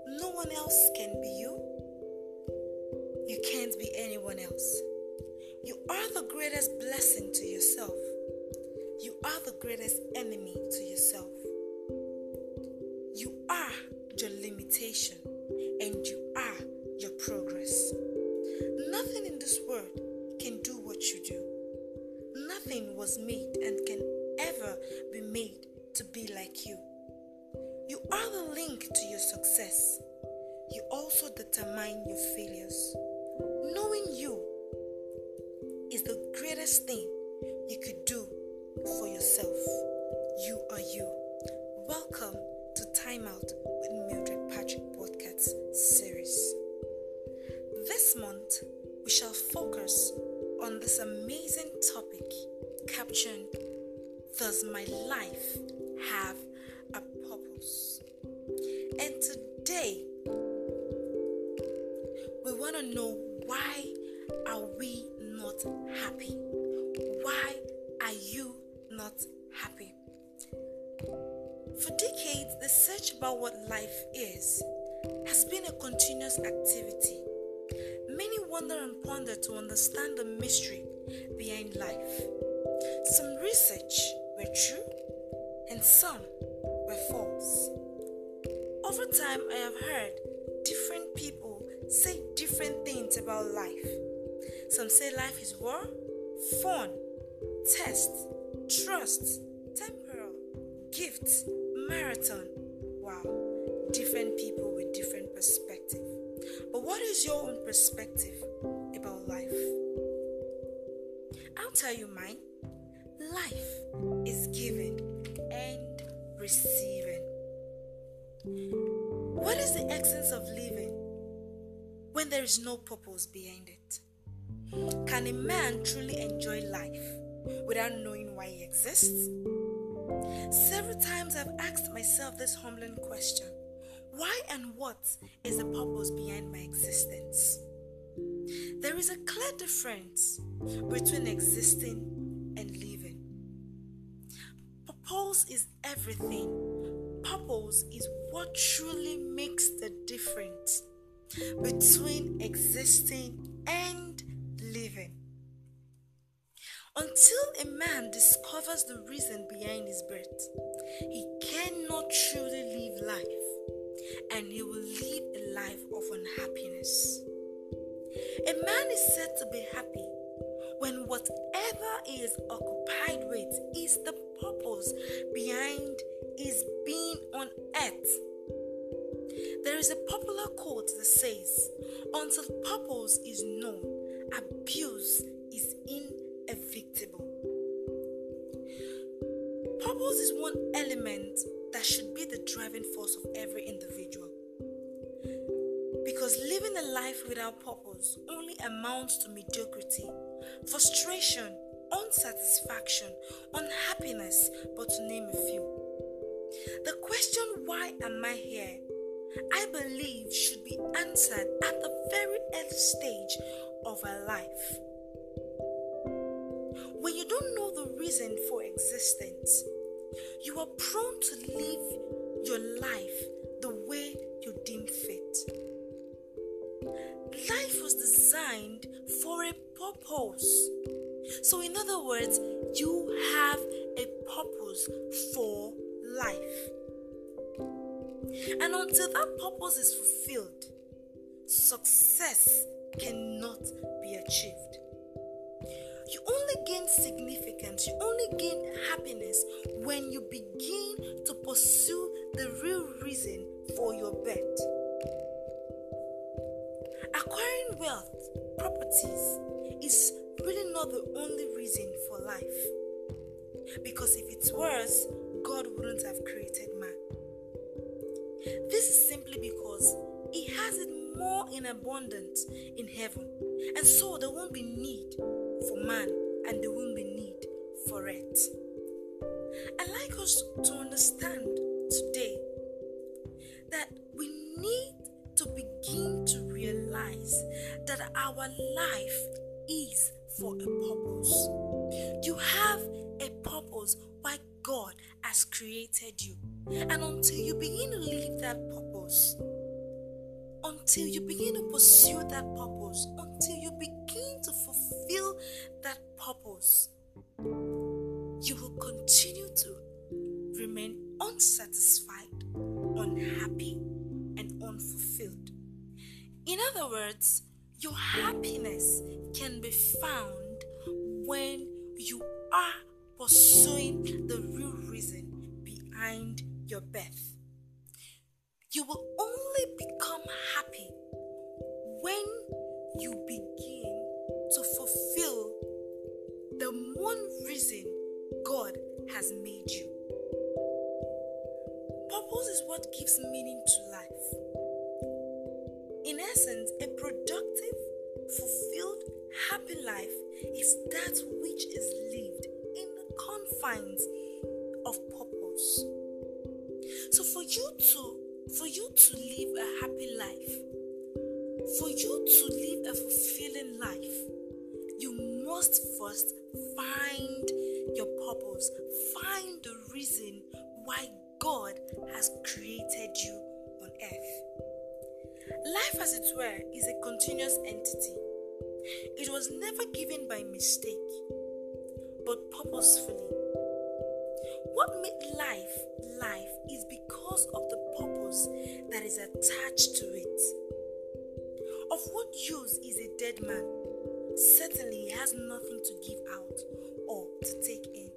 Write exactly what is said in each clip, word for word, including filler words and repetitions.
No one else can be you. You can't be anyone else. You are the greatest blessing to yourself. You are the greatest enemy to yourself. You are your limitation and you are your progress. Nothing in this world can do what you do. Nothing was made and can ever be made to be like you. You are the link to your success. You also determine your failures. Knowing you is the greatest thing you could do for yourself. You are you. Welcome to Time Out with Mildred Patrick podcast series. This month, we shall focus on this amazing topic captioned, Does My Life Have a Purpose? And today, we want to know, why are we not happy? Why are you not happy? For decades, the search about what life is has been a continuous activity. Many wonder and ponder to understand the mystery behind life. Some research were true and some were false. Over time, I have heard different people say different things about life. Some say life is war, fun, test, trust, temporal, gifts, marathon. Wow, different people with different perspective. But what is your own perspective about life? I'll tell you mine. Life is giving and receiving. What is the essence of living when there is no purpose behind it? Can a man truly enjoy life without knowing why he exists? Several times I've asked myself this humbling question: why and what is the purpose behind my existence? There is a clear difference between existing and living. Purpose is everything. Purpose is what truly makes the difference between existing and living. Until a man discovers the reason behind his birth, he cannot truly live life, and he will live a life of unhappiness. A man is said to be happy when whatever he is occupied with is the purpose behind his being on earth. There is a popular quote that says, "Until purpose is known, abuse is inevitable." Purpose is one element that should be the driving force of every individual. Because living a life without purpose only amounts to mediocrity, frustration, unsatisfaction, unhappiness, but to name a few. The question, why am I here, I believe should be answered at the very early stage of our life. When you don't know the reason for existence, you are prone to live your life the way you deem fit. Life was designed for a purpose. So in other words, you have a purpose for life. And until that purpose is fulfilled, success cannot be achieved. You only gain significance, you only gain happiness when you begin to pursue the real reason for your birth. Acquiring wealth, properties, is really not the only reason for life. Because if it was, God wouldn't have created man. This is simply because He has it more in abundance in heaven, and so there won't be need for man and there won't be need for it. I'd like us to understand today that we need to begin to realize that our life is for a purpose. You have a purpose why God has created you. And until you begin to live that purpose, until you begin to pursue that purpose, until you begin to fulfill that purpose, you will continue to remain unsatisfied, unhappy, and unfulfilled. In other words, your happiness can be found when you are pursuing the real reason behind your birth. You will only become happy when you begin to fulfill the one reason God has made you. Purpose is what gives meaning to life. In essence, a productive, fulfilled, happy life is that which is lived in the confines of purpose. So for you to for you to live a happy life, for you to live a fulfilling life, you must first find your purpose, find the reason why God has created you on earth. Life, as it were, is a continuous entity. It was never given by mistake, but purposefully. What made life life is because of the purpose that is attached to it. Of what use is a dead man? Certainly he has nothing to give out or to take in.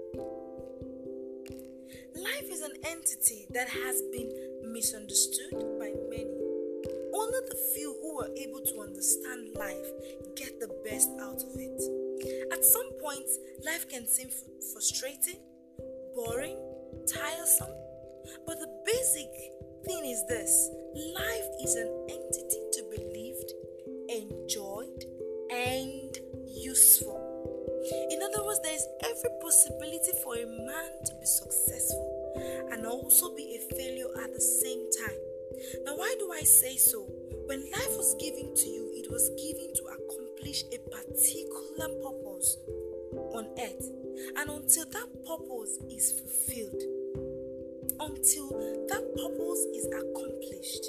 Life is an entity that has been misunderstood by many. Only the few who are able to understand life get the best out of it. At some point, life can seem frustrating, boring, tiresome, but the basic thing is this: life is an entity to be lived, enjoyed, and useful. In other words, there is every possibility for a man to be successful and also be a failure at the same time. Now, why do I say so? When life was given to you, it was given to accomplish a particular purpose on earth. And until that purpose is fulfilled, until that purpose is accomplished,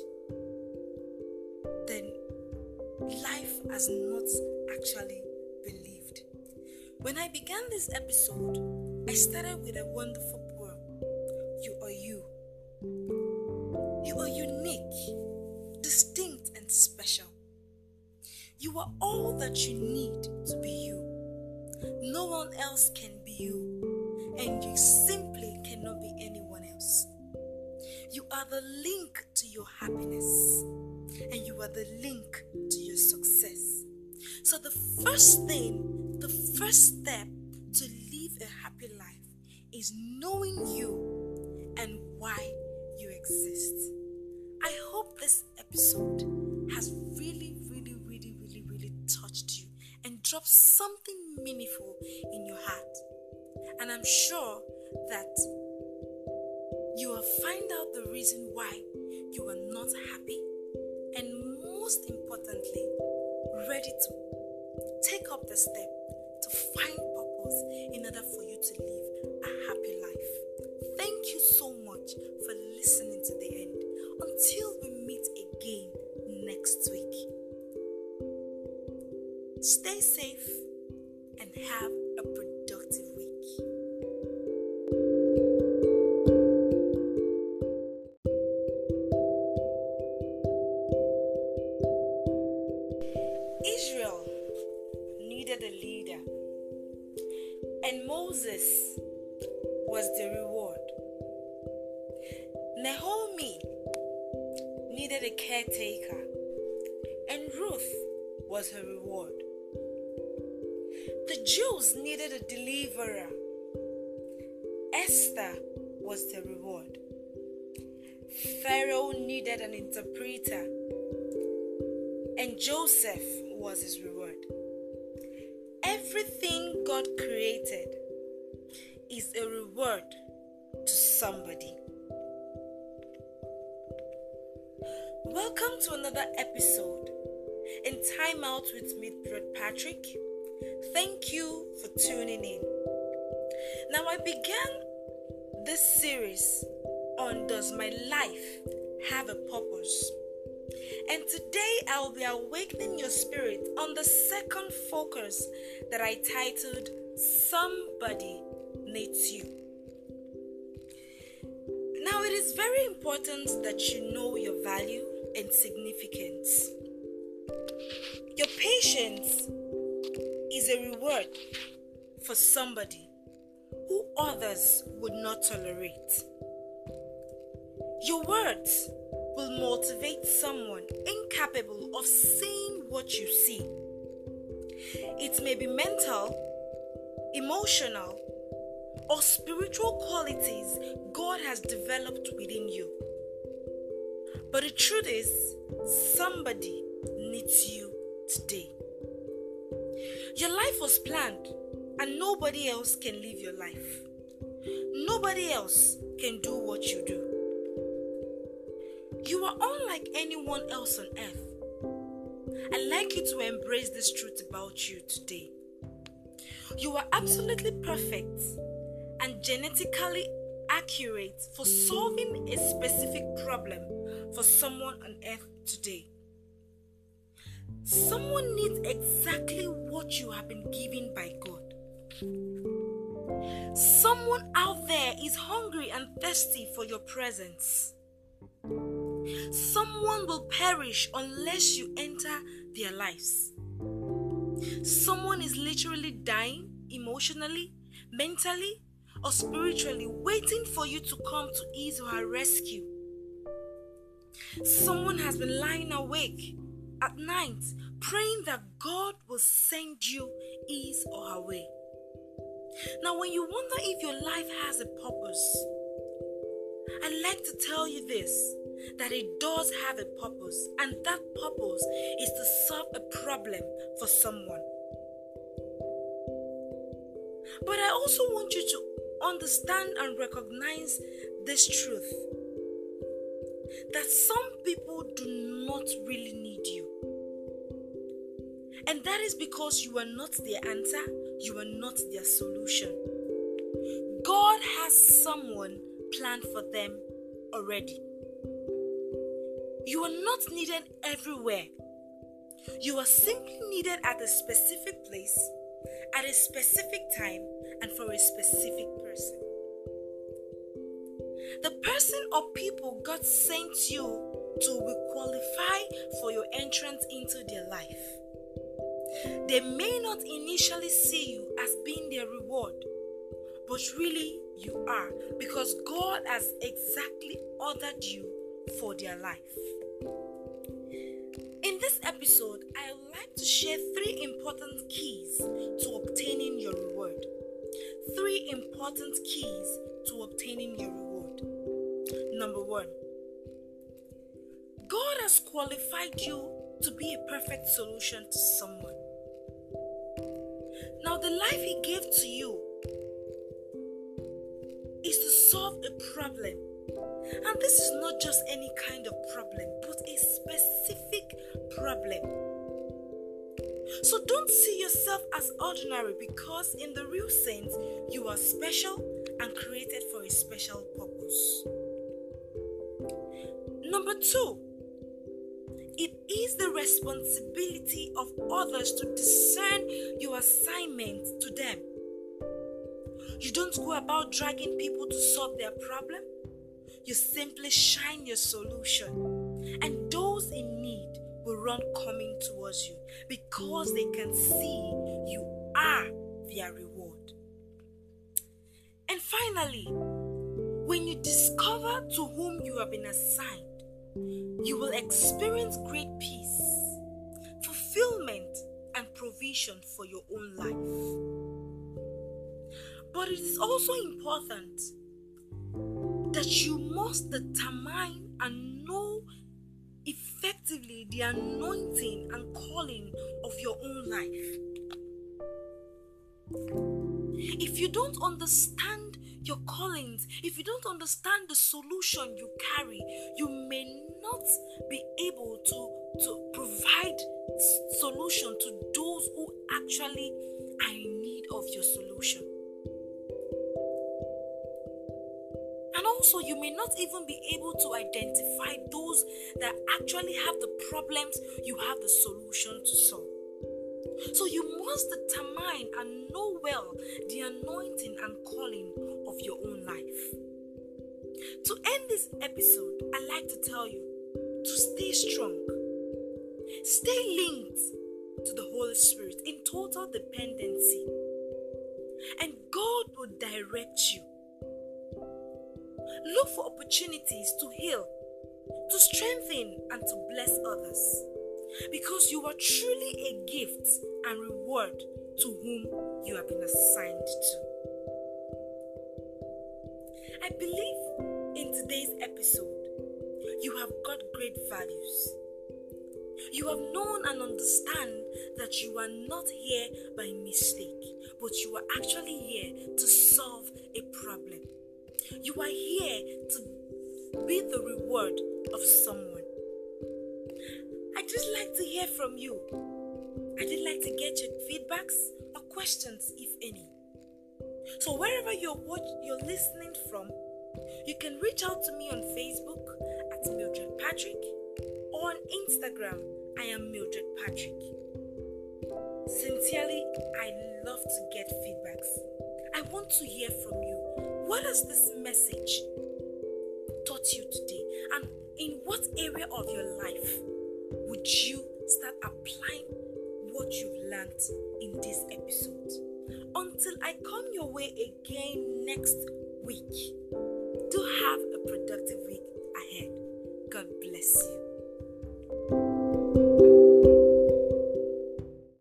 then life has not actually been lived. When I began this episode, I started with a wonderful poem. You are you. You are unique, distinct, and special. You are all that you need to be you. No one else can be you, and you simply cannot be anyone else. You are the link to your happiness, and you are the link to your success. So the first thing, the first step to live a happy life is knowing you and why you exist. I hope this episode has really, really, really, really, really touched you and dropped something meaningful in your heart. And I'm sure that you will find out the reason why you are not happy, and most importantly, ready to take up the step to find purpose in order for you to live a happy life. Thank you so much for listening to the end. Until we meet again next week, stay safe and have a productive week. Israel needed a leader, and Moses was the reward. Naomi needed a caretaker, and Ruth was her reward. The Jews needed a deliverer. Esther was the reward. Pharaoh needed an interpreter, and Joseph was his reward. Everything God created is a reward to somebody. Welcome to another episode in Time Out with me, Brother Patrick. Thank you for tuning in. Now, I began this series on Does My Life Have a Purpose? And today I'll be awakening your spirit on the second focus that I titled Somebody Needs You. Now, it is very important that you know your value and significance. Your patience is a reward for somebody who others would not tolerate. Your words will motivate someone incapable of seeing what you see. It may be mental, emotional, or spiritual qualities God has developed within you. But the truth is, somebody needs you today. Your life was planned, and nobody else can live your life. Nobody else can do what you do. You are unlike anyone else on earth. I'd like you to embrace this truth about you today. You are absolutely perfect and genetically accurate for solving a specific problem for someone on earth today. Someone needs exactly what you have been given by God. Someone out there is hungry and thirsty for your presence. Someone will perish unless you enter their lives. Someone is literally dying emotionally, mentally, or spiritually, waiting for you to come to his or her rescue. Someone has been lying awake at night, praying that God will send you his or her way. Now, when you wonder if your life has a purpose, I'd like to tell you this, that it does have a purpose, and that purpose is to solve a problem for someone. But I also want you to understand and recognize this truth, that some people do not really need you. And that is because you are not their answer, you are not their solution. God has someone planned for them already. You are not needed everywhere. You are simply needed at a specific place, at a specific time, and for a specific person. The person or people God sent you to will qualify for your entrance into their life. They may not initially see you as being their reward, but really you are, because God has exactly ordered you for their life. In this episode, I would like to share three important keys to obtaining your reward. Three important keys to obtaining your reward. Number one, God has qualified you to be a perfect solution to someone. Now, the life He gave to you is to solve a problem. And this is not just any kind of problem, but a specific problem. So don't see yourself as ordinary, because in the real sense, you are special and created for a special purpose. Number two, it is the responsibility of others to discern your assignment to them. You don't go about dragging people to solve their problem. You simply shine your solution, and those in need will run coming towards you, because they can see you are their reward. And finally, when you discover to whom you have been assigned, you will experience great peace, fulfillment, and provision for your own life. But it is also important that you must determine and know effectively the anointing and calling of your own life. If you don't understand your callings, if you don't understand the solution you carry, you may not be able to, to provide solution to those who actually are in need of your solution. And also, you may not even be able to identify those that actually have the problems you have the solution to solve. So you must determine and know well the anointing and calling of your own life. To end this episode, I'd like to tell you to stay strong. Stay linked to the Holy Spirit in total dependency. And God will direct you. Look for opportunities to heal, to strengthen, and to bless others. Because you are truly a gift and reward to whom you have been assigned to. I believe in today's episode, you have got great values. You have known and understand that you are not here by mistake, but you are actually here to solve a problem. You are here to be the reward of someone. I just like to hear from you. I did like to get your feedbacks or questions, if any. So wherever you're watch, you're listening from, you can reach out to me on Facebook at Mildred Patrick, or on Instagram, I am Mildred Patrick. Sincerely, I love to get feedbacks. I want to hear from you. What has this message taught you today? And in what area of your life would you start applying what you've learned in this episode? Until I come your way again next week, do have a productive week ahead. God bless you.